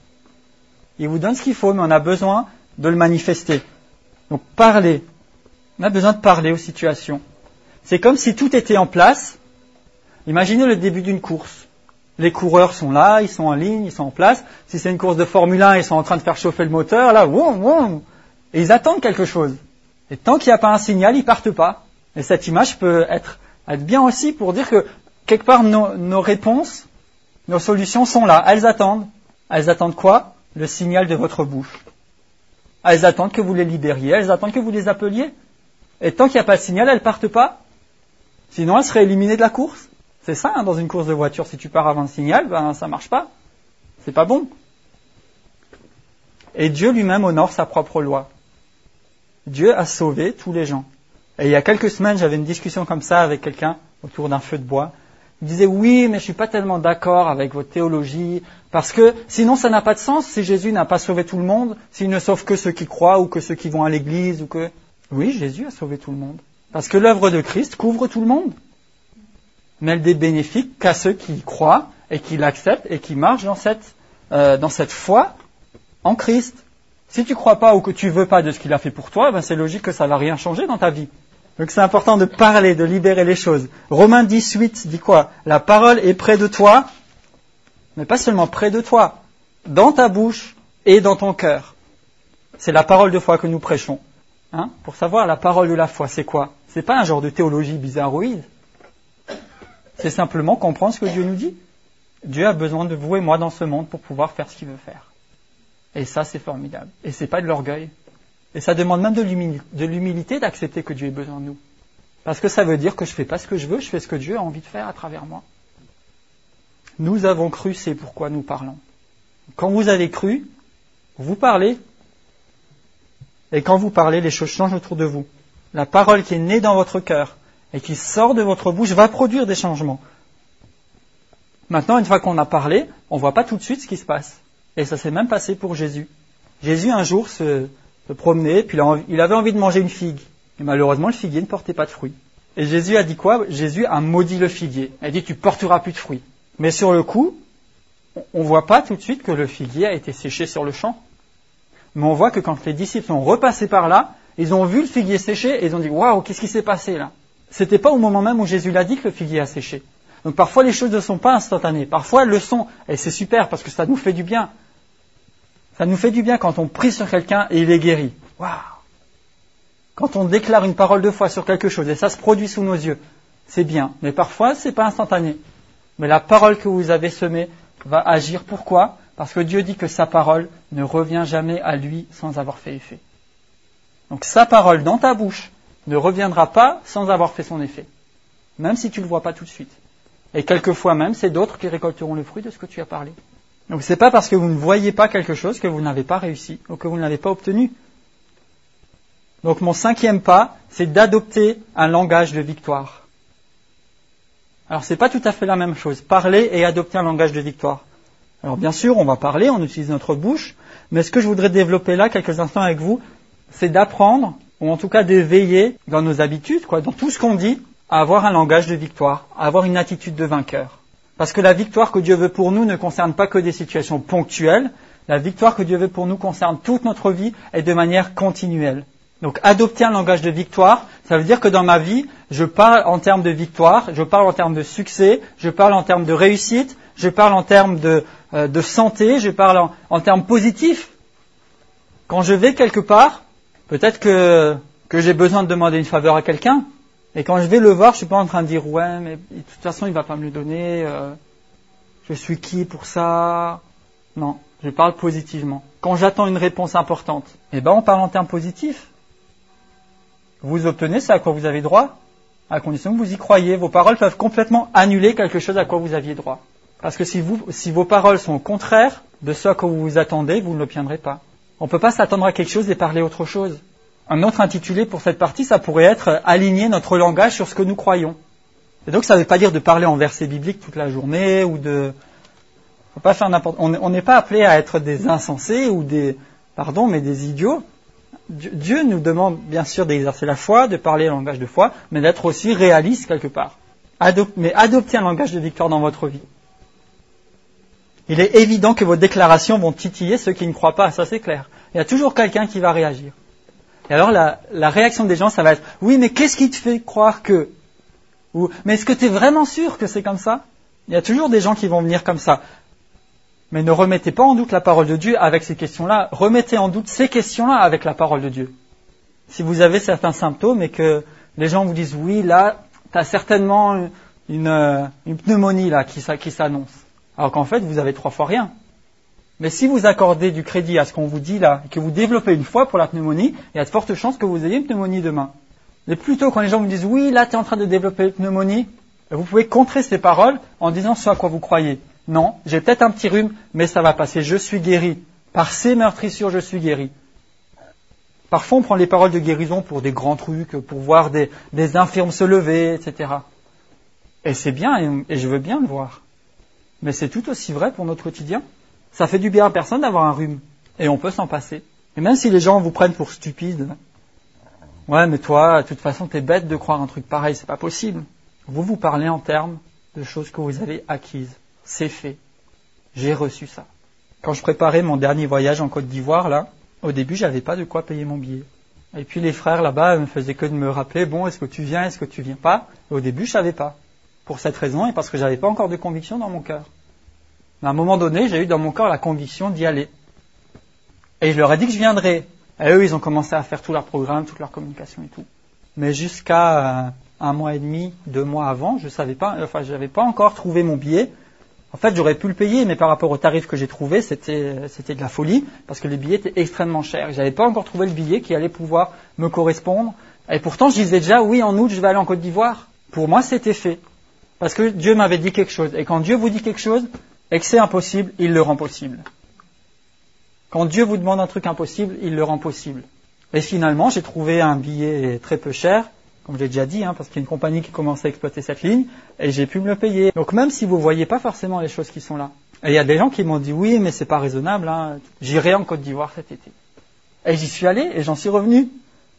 Il vous donne ce qu'il faut, mais on a besoin de le manifester. Donc parler. On a besoin de parler aux situations. C'est comme si tout était en place. Imaginez le début d'une course. Les coureurs sont là, ils sont en ligne, ils sont en place. Si c'est une course de Formule 1, ils sont en train de faire chauffer le moteur, là, woum, woum, et ils attendent quelque chose. Et tant qu'il n'y a pas un signal, ils partent pas. Et cette image peut être bien aussi pour dire que quelque part nos réponses, nos solutions sont là. Elles attendent. Elles attendent quoi? Le signal de votre bouche. Elles attendent que vous les libériez, elles attendent que vous les appeliez. Et tant qu'il n'y a pas de signal, elles ne partent pas. Sinon, elles seraient éliminées de la course. C'est ça, hein, dans une course de voiture, si tu pars avant le signal, ça ne marche pas. C'est pas bon. Et Dieu lui-même honore sa propre loi. Dieu a sauvé tous les gens. Et il y a quelques semaines, j'avais une discussion comme ça avec quelqu'un autour d'un feu de bois. Il disait, oui, mais je suis pas tellement d'accord avec votre théologie, parce que sinon ça n'a pas de sens si Jésus n'a pas sauvé tout le monde, s'il ne sauve que ceux qui croient ou que ceux qui vont à l'église ou que... Oui, Jésus a sauvé tout le monde. Parce que l'œuvre de Christ couvre tout le monde. Mais elle n'est bénéfique qu'à ceux qui y croient et qui l'acceptent et qui marchent dans cette foi en Christ. Si tu crois pas ou que tu veux pas de ce qu'il a fait pour toi, c'est logique que ça va rien changer dans ta vie. Donc c'est important de parler, de libérer les choses. Romains 18 dit quoi? La parole est près de toi, mais pas seulement près de toi, dans ta bouche et dans ton cœur. C'est la parole de foi que nous prêchons. Hein? Pour savoir la parole de la foi, c'est quoi? C'est pas un genre de théologie bizarroïde. C'est simplement comprendre ce que Dieu nous dit. Dieu a besoin de vous et moi dans ce monde pour pouvoir faire ce qu'il veut faire. Et ça, c'est formidable. Et c'est pas de l'orgueil. Et ça demande même de l'humilité d'accepter que Dieu ait besoin de nous. Parce que ça veut dire que je ne fais pas ce que je veux, je fais ce que Dieu a envie de faire à travers moi. Nous avons cru, c'est pourquoi nous parlons. Quand vous avez cru, vous parlez. Et quand vous parlez, les choses changent autour de vous. La parole qui est née dans votre cœur et qui sort de votre bouche va produire des changements. Maintenant, une fois qu'on a parlé, on ne voit pas tout de suite ce qui se passe. Et ça s'est même passé pour Jésus. Jésus, un jour, se promenait, puis il avait envie de manger une figue. Et malheureusement, le figuier ne portait pas de fruits. Et Jésus a dit quoi? Jésus a maudit le figuier. Il a dit, tu porteras plus de fruits. Mais sur le coup, on ne voit pas tout de suite que le figuier a été séché sur le champ. Mais on voit que quand les disciples sont repassés par là, ils ont vu le figuier sécher et ils ont dit, waouh, qu'est-ce qui s'est passé là? C'était pas au moment même où Jésus l'a dit que le figuier a séché. Donc parfois les choses ne sont pas instantanées. Parfois elles le sont. Et c'est super parce que ça nous fait du bien. Ça nous fait du bien quand on prie sur quelqu'un et il est guéri. Waouh! Quand on déclare une parole de foi sur quelque chose et ça se produit sous nos yeux, c'est bien. Mais parfois, c'est pas instantané. Mais la parole que vous avez semée va agir. Pourquoi? Parce que Dieu dit que sa parole ne revient jamais à lui sans avoir fait effet. Donc sa parole dans ta bouche ne reviendra pas sans avoir fait son effet. Même si tu ne le vois pas tout de suite. Et quelquefois même, c'est d'autres qui récolteront le fruit de ce que tu as parlé. Donc c'est pas parce que vous ne voyez pas quelque chose que vous n'avez pas réussi ou que vous ne l'avez pas obtenu. Donc mon 5e pas, c'est d'adopter un langage de victoire. Alors c'est pas tout à fait la même chose, parler et adopter un langage de victoire. Alors bien sûr, on va parler, on utilise notre bouche, mais ce que je voudrais développer là, quelques instants avec vous, c'est d'apprendre, ou en tout cas de veiller dans nos habitudes, dans tout ce qu'on dit, à avoir un langage de victoire, à avoir une attitude de vainqueur. Parce que la victoire que Dieu veut pour nous ne concerne pas que des situations ponctuelles, la victoire que Dieu veut pour nous concerne toute notre vie et de manière continuelle. Donc adopter un langage de victoire, ça veut dire que dans ma vie, je parle en termes de victoire, je parle en termes de succès, je parle en termes de réussite, je parle en termes de santé, je parle en termes positifs. Quand je vais quelque part, peut-être que j'ai besoin de demander une faveur à quelqu'un, et quand je vais le voir, je suis pas en train de dire ouais, mais de toute façon il va pas me le donner, je suis qui pour ça? Non, je parle positivement. Quand j'attends une réponse importante, on parle en termes positifs. Vous obtenez ce à quoi vous avez droit, à condition que vous y croyez. Vos paroles peuvent complètement annuler quelque chose à quoi vous aviez droit. Parce que si vos paroles sont contraires de ce à quoi vous vous attendez, vous ne l'obtiendrez pas. On ne peut pas s'attendre à quelque chose et parler autre chose. Un autre intitulé pour cette partie, ça pourrait être « Aligner notre langage sur ce que nous croyons ». Et donc ça ne veut pas dire de parler en versets bibliques toute la journée ou de... Faut pas faire n'importe... On n'est pas appelé à être des insensés ou des idiots. Dieu nous demande bien sûr d'exercer la foi, de parler un langage de foi, mais d'être aussi réaliste quelque part. Mais adopter un langage de victoire dans votre vie. Il est évident que vos déclarations vont titiller ceux qui ne croient pas, ça c'est clair. Il y a toujours quelqu'un qui va réagir. Et alors la réaction des gens, ça va être « Oui, mais qu'est-ce qui te fait croire que ?» ou « Mais est-ce que tu es vraiment sûr que c'est comme ça ?» Il y a toujours des gens qui vont venir comme ça. Mais ne remettez pas en doute la parole de Dieu avec ces questions-là. Remettez en doute ces questions-là avec la parole de Dieu. Si vous avez certains symptômes et que les gens vous disent « Oui, là, tu as certainement une pneumonie là qui s'annonce. » Alors qu'en fait, vous avez 3 fois rien. Mais si vous accordez du crédit à ce qu'on vous dit là, et que vous développez une foi pour la pneumonie, il y a de fortes chances que vous ayez une pneumonie demain. Mais plutôt quand les gens vous disent « Oui, là, tu es en train de développer une pneumonie », vous pouvez contrer ces paroles en disant ce à quoi vous croyez. Non, j'ai peut-être un petit rhume, mais ça va passer, je suis guéri. Par ces meurtrissures, je suis guéri. Parfois, on prend les paroles de guérison pour des grands trucs, pour voir des infirmes se lever, etc. Et c'est bien, et je veux bien le voir. Mais c'est tout aussi vrai pour notre quotidien. Ça fait du bien à personne d'avoir un rhume. Et on peut s'en passer. Et même si les gens vous prennent pour stupide, ouais, mais toi, de toute façon, t'es bête de croire un truc pareil, c'est pas possible. Vous parlez en termes de choses que vous avez acquises. C'est fait. J'ai reçu ça. Quand je préparais mon dernier voyage en Côte d'Ivoire, là, au début, j'avais pas de quoi payer mon billet. Et puis les frères là-bas me faisaient que de me rappeler, bon, est-ce que tu viens, est-ce que tu viens pas? Et au début, je savais pas. Pour cette raison et parce que j'avais pas encore de conviction dans mon cœur. Mais à un moment donné, j'ai eu dans mon cœur la conviction d'y aller. Et je leur ai dit que je viendrais. Et eux, ils ont commencé à faire tout leur programme, toute leur communication et tout. Mais jusqu'à 1 mois et demi, 2 mois avant, j'avais pas encore trouvé mon billet. En fait, j'aurais pu le payer, mais par rapport au tarif que j'ai trouvé, c'était de la folie, parce que les billets étaient extrêmement chers. J'avais pas encore trouvé le billet qui allait pouvoir me correspondre. Et pourtant, je disais déjà, oui, en août, je vais aller en Côte d'Ivoire. Pour moi, c'était fait. Parce que Dieu m'avait dit quelque chose. Et quand Dieu vous dit quelque chose, et que c'est impossible, il le rend possible. Quand Dieu vous demande un truc impossible, il le rend possible. Et finalement, j'ai trouvé un billet très peu cher, comme je l'ai déjà dit, parce qu'il y a une compagnie qui commençait à exploiter cette ligne, et j'ai pu me le payer. Donc même si vous ne voyez pas forcément les choses qui sont là. Et il y a des gens qui m'ont dit, oui, mais c'est pas raisonnable, j'irai en Côte d'Ivoire cet été. Et j'y suis allé, et j'en suis revenu.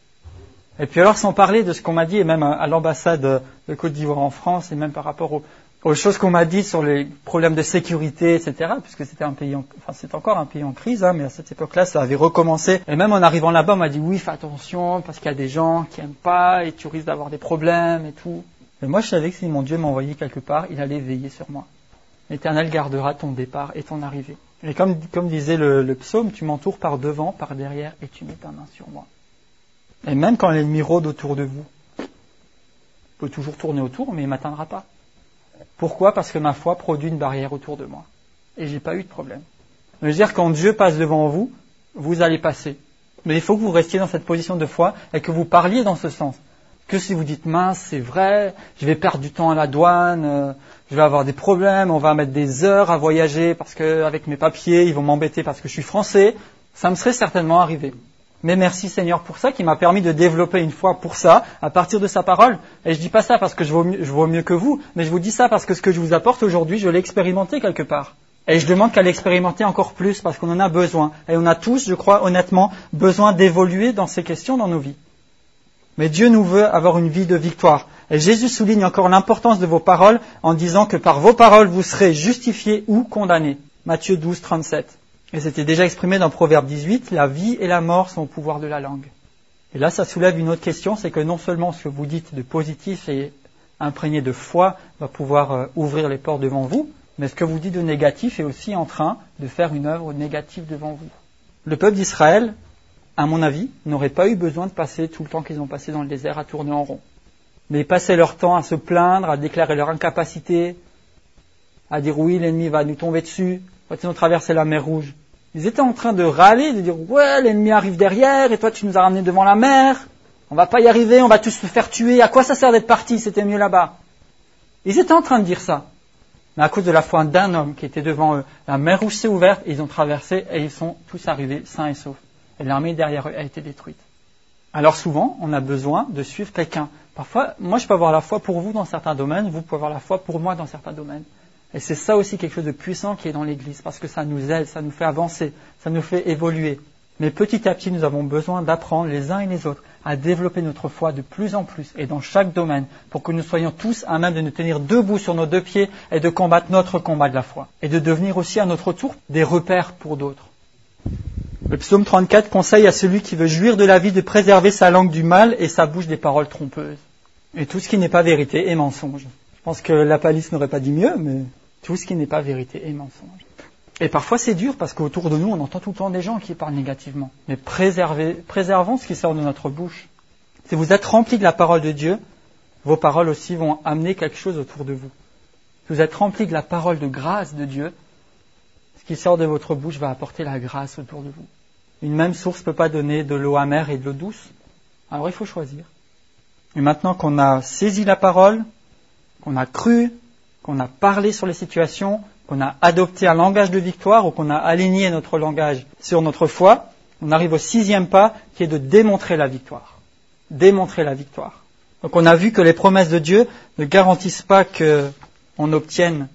Et puis alors, sans parler de ce qu'on m'a dit, et même à l'ambassade de Côte d'Ivoire en France, et même par rapport aux choses qu'on m'a dit sur les problèmes de sécurité, etc., puisque c'était c'est encore un pays en crise, mais à cette époque-là, ça avait recommencé. Et même en arrivant là-bas, on m'a dit, oui, fais attention, parce qu'il y a des gens qui aiment pas, et tu risques d'avoir des problèmes, et tout. Mais moi, je savais que si mon Dieu m'envoyait quelque part, il allait veiller sur moi. L'Éternel gardera ton départ et ton arrivée. Et comme disait le psaume, tu m'entoures par devant, par derrière, et tu mets ta main sur moi. Et même quand l'ennemi rôde autour de vous, il peut toujours tourner autour, mais il ne m'atteindra pas. Pourquoi ? Parce que ma foi produit une barrière autour de moi. Et j'ai pas eu de problème. Je veux dire, quand Dieu passe devant vous, vous allez passer. Mais il faut que vous restiez dans cette position de foi et que vous parliez dans ce sens. Que si vous dites, mince, c'est vrai, je vais perdre du temps à la douane, je vais avoir des problèmes, on va mettre des heures à voyager parce que avec mes papiers, ils vont m'embêter parce que je suis français, ça me serait certainement arrivé. Mais merci Seigneur pour ça, qui m'a permis de développer une foi pour ça, à partir de sa parole. Et je dis pas ça parce que je vaux mieux que vous, mais je vous dis ça parce que ce que je vous apporte aujourd'hui, je l'ai expérimenté quelque part. Et je demande qu'à l'expérimenter encore plus, parce qu'on en a besoin. Et on a tous, je crois honnêtement, besoin d'évoluer dans ces questions dans nos vies. Mais Dieu nous veut avoir une vie de victoire. Et Jésus souligne encore l'importance de vos paroles en disant que par vos paroles, vous serez justifiés ou condamnés. Matthieu 12, 37. Et c'était déjà exprimé dans Proverbe 18, la vie et la mort sont au pouvoir de la langue. Et là, ça soulève une autre question, c'est que non seulement ce que vous dites de positif et imprégné de foi va pouvoir ouvrir les portes devant vous, mais ce que vous dites de négatif est aussi en train de faire une œuvre négative devant vous. Le peuple d'Israël, à mon avis, n'aurait pas eu besoin de passer tout le temps qu'ils ont passé dans le désert à tourner en rond. Mais ils passaient leur temps à se plaindre, à déclarer leur incapacité, à dire oui, l'ennemi va nous tomber dessus, quand ils ont traversé la mer Rouge. Ils étaient en train de râler, de dire ouais, l'ennemi arrive derrière et toi tu nous as ramenés devant la mer, on va pas y arriver, on va tous se faire tuer, à quoi ça sert d'être parti, c'était mieux là-bas. Ils étaient en train de dire ça. Mais à cause de la foi d'un homme qui était devant eux, la mer Rouge s'est ouverte, ils ont traversé et ils sont tous arrivés sains et saufs. Et l'armée derrière eux a été détruite. Alors souvent, on a besoin de suivre quelqu'un. Parfois, moi je peux avoir la foi pour vous dans certains domaines, vous pouvez avoir la foi pour moi dans certains domaines. Et c'est ça aussi quelque chose de puissant qui est dans l'Église, parce que ça nous aide, ça nous fait avancer, ça nous fait évoluer. Mais petit à petit, nous avons besoin d'apprendre les uns et les autres à développer notre foi de plus en plus et dans chaque domaine, pour que nous soyons tous à même de nous tenir debout sur nos deux pieds et de combattre notre combat de la foi. Et de devenir aussi à notre tour des repères pour d'autres. Le psaume 34 conseille à celui qui veut jouir de la vie de préserver sa langue du mal et sa bouche des paroles trompeuses. Et tout ce qui n'est pas vérité est mensonge. Je pense que la palisse n'aurait pas dit mieux, mais tout ce qui n'est pas vérité est mensonge. Et parfois c'est dur parce qu'autour de nous on entend tout le temps des gens qui parlent négativement. Mais préservons ce qui sort de notre bouche. Si vous êtes remplis de la parole de Dieu, vos paroles aussi vont amener quelque chose autour de vous. Si vous êtes remplis de la parole de grâce de Dieu, ce qui sort de votre bouche va apporter la grâce autour de vous. Une même source ne peut pas donner de l'eau amère et de l'eau douce. Alors il faut choisir. Et maintenant qu'on a saisi la parole, qu'on a cru, qu'on a parlé sur les situations, qu'on a adopté un langage de victoire ou qu'on a aligné notre langage sur notre foi, on arrive au 6e pas qui est de démontrer la victoire. Démontrer la victoire. Donc on a vu que les promesses de Dieu ne garantissent pas qu'on obtienne,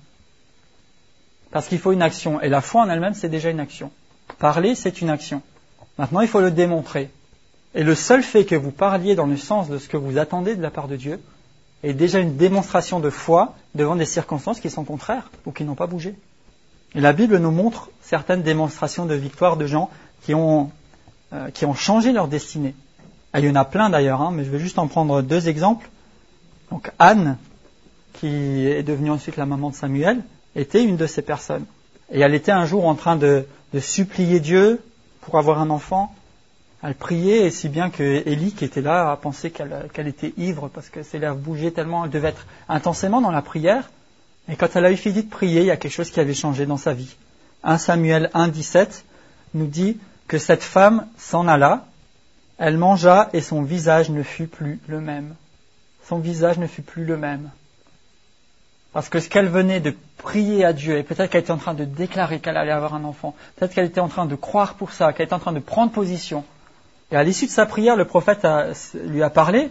parce qu'il faut une action. Et la foi en elle-même, c'est déjà une action. Parler, c'est une action. Maintenant, il faut le démontrer. Et le seul fait que vous parliez dans le sens de ce que vous attendez de la part de Dieu est déjà une démonstration de foi devant des circonstances qui sont contraires ou qui n'ont pas bougé. Et la Bible nous montre certaines démonstrations de victoire de gens qui ont changé leur destinée. Et il y en a plein d'ailleurs, mais je vais juste en prendre 2 exemples. Donc Anne, qui est devenue ensuite la maman de Samuel, était une de ces personnes. Et elle était un jour en train de supplier Dieu pour avoir un enfant. Elle priait, et si bien que Élie, qui était là, a pensé qu'elle était ivre parce que ses lèvres bougeaient tellement, elle devait être intensément dans la prière. Et quand elle a eu fini de prier, il y a quelque chose qui avait changé dans sa vie. 1 Samuel 1, 17 nous dit que cette femme s'en alla, elle mangea et son visage ne fut plus le même. Son visage ne fut plus le même. Parce que ce qu'elle venait de prier à Dieu, et peut-être qu'elle était en train de déclarer qu'elle allait avoir un enfant, peut-être qu'elle était en train de croire pour ça, qu'elle était en train de prendre position. Et à l'issue de sa prière, le prophète lui a parlé,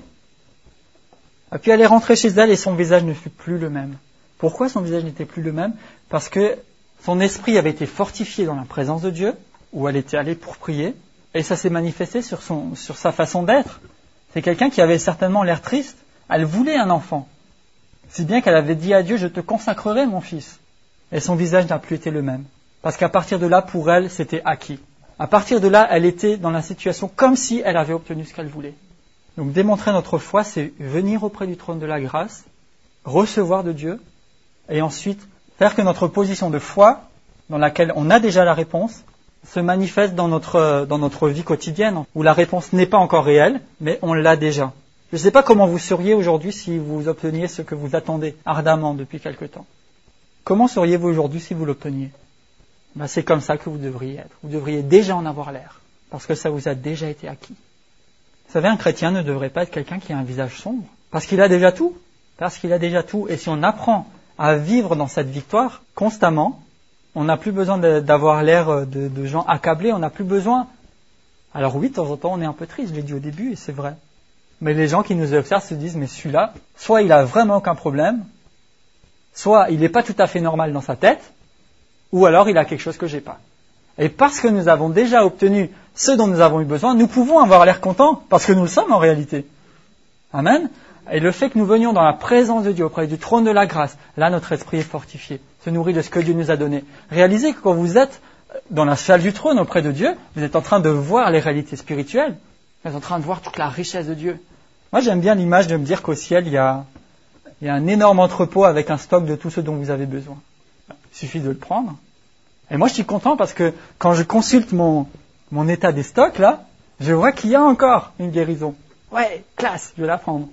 et puis elle est rentrée chez elle et son visage ne fut plus le même. Pourquoi son visage n'était plus le même ? Parce que son esprit avait été fortifié dans la présence de Dieu, où elle était allée pour prier, et ça s'est manifesté sur sa façon d'être. C'est quelqu'un qui avait certainement l'air triste, elle voulait un enfant. Si bien qu'elle avait dit à Dieu, je te consacrerai mon fils. Et son visage n'a plus été le même. Parce qu'à partir de là, pour elle, c'était acquis. À partir de là, elle était dans la situation comme si elle avait obtenu ce qu'elle voulait. Donc démontrer notre foi, c'est venir auprès du trône de la grâce, recevoir de Dieu, et ensuite faire que notre position de foi, dans laquelle on a déjà la réponse, se manifeste dans notre vie quotidienne, où la réponse n'est pas encore réelle, mais on l'a déjà. Je ne sais pas comment vous seriez aujourd'hui si vous obteniez ce que vous attendez ardemment depuis quelque temps. Comment seriez-vous aujourd'hui si vous l'obteniez ? C'est comme ça que vous devriez être. Vous devriez déjà en avoir l'air, parce que ça vous a déjà été acquis. Vous savez, un chrétien ne devrait pas être quelqu'un qui a un visage sombre, parce qu'il a déjà tout. Parce qu'il a déjà tout. Et si on apprend à vivre dans cette victoire constamment, on n'a plus besoin d'avoir l'air de gens accablés, on n'a plus besoin. Alors oui, de temps en temps, on est un peu triste, je l'ai dit au début, et c'est vrai. Mais les gens qui nous observent se disent, mais celui-là, soit il a vraiment aucun problème, soit il n'est pas tout à fait normal dans sa tête, ou alors il a quelque chose que j'ai pas. Et parce que nous avons déjà obtenu ce dont nous avons eu besoin, nous pouvons avoir l'air contents, parce que nous le sommes en réalité. Amen. Et le fait que nous venions dans la présence de Dieu, auprès du trône de la grâce, là notre esprit est fortifié, se nourrit de ce que Dieu nous a donné. Réalisez que quand vous êtes dans la salle du trône auprès de Dieu, vous êtes en train de voir les réalités spirituelles, vous êtes en train de voir toute la richesse de Dieu. Moi j'aime bien l'image de me dire qu'au ciel il y a un énorme entrepôt avec un stock de tout ce dont vous avez besoin. Il suffit de le prendre. Et moi je suis content parce que quand je consulte mon état des stocks là, je vois qu'il y a encore une guérison. Ouais, classe, je vais la prendre.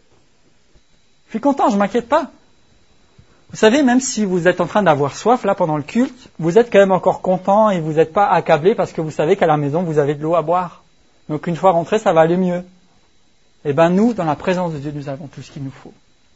Je suis content, je ne m'inquiète pas. Vous savez, même si vous êtes en train d'avoir soif là pendant le culte, vous êtes quand même encore content et vous n'êtes pas accablé parce que vous savez qu'à la maison vous avez de l'eau à boire. Donc une fois rentré, ça va aller mieux. Et nous, dans la présence de Dieu, nous avons tout ce qu'il nous faut.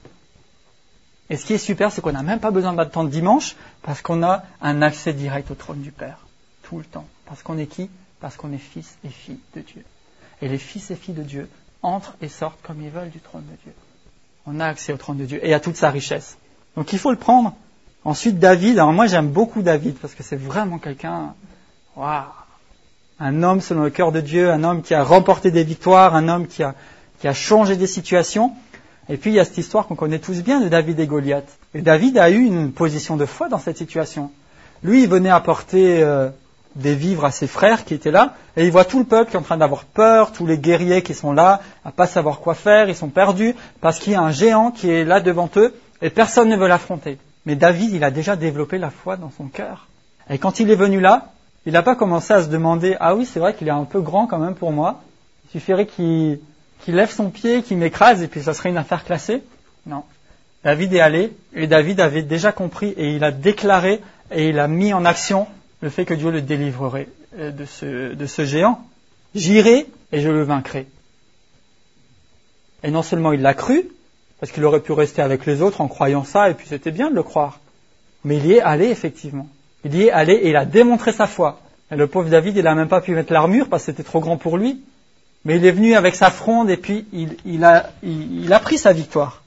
Et ce qui est super, c'est qu'on n'a même pas besoin d'attendre dimanche parce qu'on a un accès direct au trône du Père. Tout le temps. Parce qu'on est qui ? Parce qu'on est fils et filles de Dieu. Et les fils et filles de Dieu entrent et sortent comme ils veulent du trône de Dieu. On a accès au trône de Dieu et à toute sa richesse. Donc il faut le prendre. Ensuite David, alors moi j'aime beaucoup David parce que c'est vraiment quelqu'un, waouh, un homme selon le cœur de Dieu, un homme qui a remporté des victoires, un homme qui a changé des situations. Et puis il y a cette histoire qu'on connaît tous bien de David et Goliath. Et David a eu une position de foi dans cette situation. Lui il venait apporter des vivres à ses frères qui étaient là, et il voit tout le peuple qui est en train d'avoir peur, tous les guerriers qui sont là, à pas savoir quoi faire, ils sont perdus, parce qu'il y a un géant qui est là devant eux, et personne ne veut l'affronter. Mais David, il a déjà développé la foi dans son cœur. Et quand il est venu là, il n'a pas commencé à se demander, ah oui, c'est vrai qu'il est un peu grand quand même pour moi, il suffirait qu'il lève son pied, qu'il m'écrase, et puis ça serait une affaire classée. Non. David est allé, et David avait déjà compris, et il a déclaré, et il a mis en action le fait que Dieu le délivrerait de ce géant. J'irai et je le vaincrai. Et non seulement il l'a cru, parce qu'il aurait pu rester avec les autres en croyant ça, et puis c'était bien de le croire. Mais il y est allé effectivement. Il y est allé et il a démontré sa foi. Et le pauvre David, il n'a même pas pu mettre l'armure parce que c'était trop grand pour lui. Mais il est venu avec sa fronde et puis il a pris sa victoire.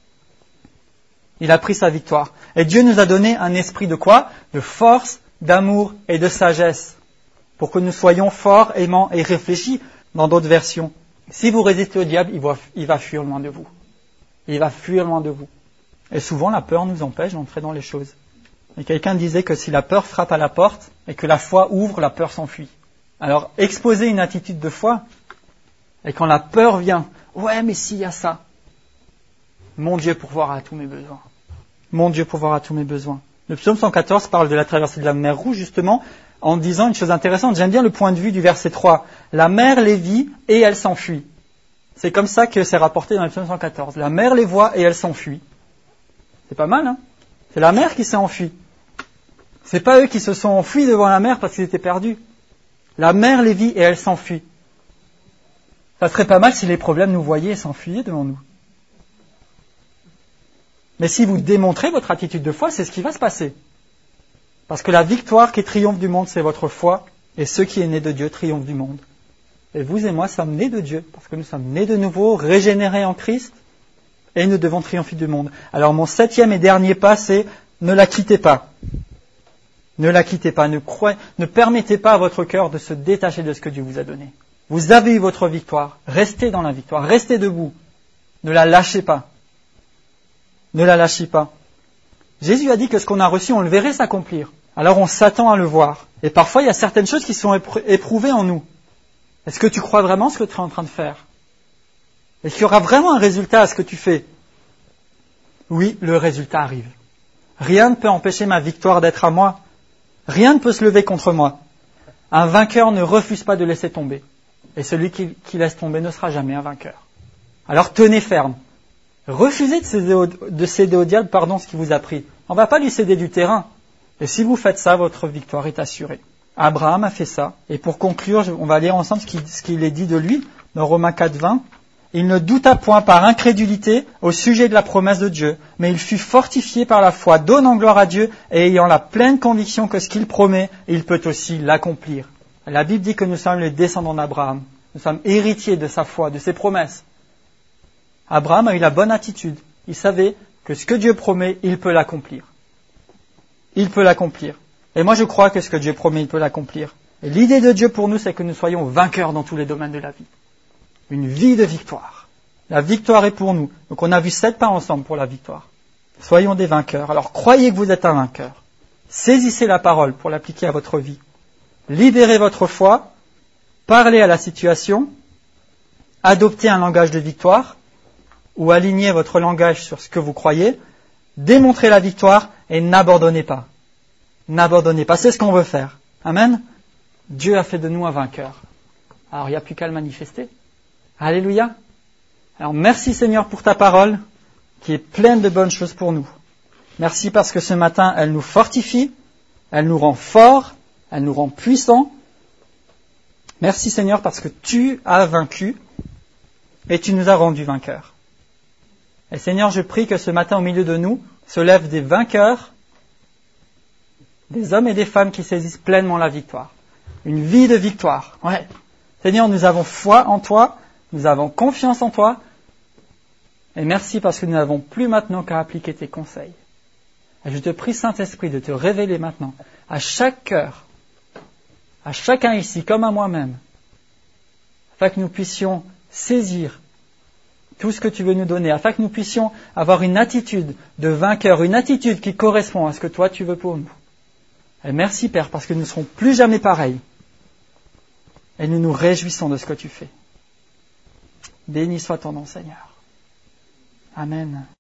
Il a pris sa victoire. Et Dieu nous a donné un esprit de quoi ? De force, d'amour et de sagesse, pour que nous soyons forts, aimants et réfléchis dans d'autres versions. Si vous résistez au diable, il va fuir loin de vous. Il va fuir loin de vous. Et souvent, la peur nous empêche d'entrer dans les choses. Et quelqu'un disait que si la peur frappe à la porte et que la foi ouvre, la peur s'enfuit. Alors, exposer une attitude de foi, et quand la peur vient, ouais, mais s'il y a ça, mon Dieu pourvoira à tous mes besoins. Mon Dieu pourvoira à tous mes besoins. Le psaume 114 parle de la traversée de la mer Rouge, justement, en disant une chose intéressante. J'aime bien le point de vue du verset 3. La mer les vit et elle s'enfuit. C'est comme ça que c'est rapporté dans le psaume 114. La mer les voit et elle s'enfuit. C'est pas mal, hein ? C'est la mer qui s'est enfuie. C'est pas eux qui se sont enfuis devant la mer parce qu'ils étaient perdus. La mer les vit et elle s'enfuit. Ça serait pas mal si les problèmes nous voyaient et s'enfuyaient devant nous. Mais si vous démontrez votre attitude de foi, c'est ce qui va se passer. Parce que la victoire qui triomphe du monde, c'est votre foi, et ce qui est né de Dieu triomphe du monde. Et vous et moi sommes nés de Dieu, parce que nous sommes nés de nouveau, régénérés en Christ, et nous devons triompher du monde. Alors mon 7e et dernier pas, c'est ne la quittez pas. Ne la quittez pas, ne permettez pas à votre cœur de se détacher de ce que Dieu vous a donné. Vous avez eu votre victoire, restez dans la victoire, restez debout, ne la lâchez pas. Ne la lâchez pas. Jésus a dit que ce qu'on a reçu, on le verrait s'accomplir. Alors on s'attend à le voir. Et parfois, il y a certaines choses qui sont éprouvées en nous. Est-ce que tu crois vraiment ce que tu es en train de faire ? Est-ce qu'il y aura vraiment un résultat à ce que tu fais ? Oui, le résultat arrive. Rien ne peut empêcher ma victoire d'être à moi. Rien ne peut se lever contre moi. Un vainqueur ne refuse pas de laisser tomber. Et celui qui laisse tomber ne sera jamais un vainqueur. Alors tenez ferme. Refusez de céder au diable, ce qu'il vous a pris. On ne va pas lui céder du terrain. Et si vous faites ça, votre victoire est assurée. Abraham a fait ça. Et pour conclure, on va lire ensemble ce qu'il est dit de lui dans Romains 4:20. Il ne douta point par incrédulité au sujet de la promesse de Dieu, mais il fut fortifié par la foi, donnant gloire à Dieu et ayant la pleine conviction que ce qu'il promet, il peut aussi l'accomplir. La Bible dit que nous sommes les descendants d'Abraham. Nous sommes héritiers de sa foi, de ses promesses. Abraham a eu la bonne attitude. Il savait que ce que Dieu promet, il peut l'accomplir. Il peut l'accomplir. Et moi je crois que ce que Dieu promet, il peut l'accomplir. Et l'idée de Dieu pour nous, c'est que nous soyons vainqueurs dans tous les domaines de la vie. Une vie de victoire. La victoire est pour nous. Donc on a vu 7 pas ensemble pour la victoire. Soyons des vainqueurs. Alors croyez que vous êtes un vainqueur. Saisissez la parole pour l'appliquer à votre vie. Libérez votre foi. Parlez à la situation. Adoptez un langage de victoire. Ou alignez votre langage sur ce que vous croyez. Démontrez la victoire et n'abandonnez pas. N'abandonnez pas. C'est ce qu'on veut faire. Amen. Dieu a fait de nous un vainqueur. Alors il n'y a plus qu'à le manifester. Alléluia. Alors merci Seigneur pour ta parole qui est pleine de bonnes choses pour nous. Merci parce que ce matin, elle nous fortifie, elle nous rend forts, elle nous rend puissants. Merci Seigneur parce que tu as vaincu et tu nous as rendus vainqueurs. Et Seigneur, je prie que ce matin au milieu de nous se lèvent des vainqueurs, des hommes et des femmes qui saisissent pleinement la victoire. Une vie de victoire. Ouais. Seigneur, nous avons foi en toi. Nous avons confiance en toi, et merci parce que nous n'avons plus maintenant qu'à appliquer tes conseils. Et je te prie, Saint-Esprit, de te révéler maintenant à chaque cœur, à chacun ici, comme à moi-même, afin que nous puissions saisir tout ce que tu veux nous donner, afin que nous puissions avoir une attitude de vainqueur, une attitude qui correspond à ce que toi tu veux pour nous. Et merci, Père, parce que nous ne serons plus jamais pareils, et nous nous réjouissons de ce que tu fais. Béni soit ton nom, Seigneur. Amen.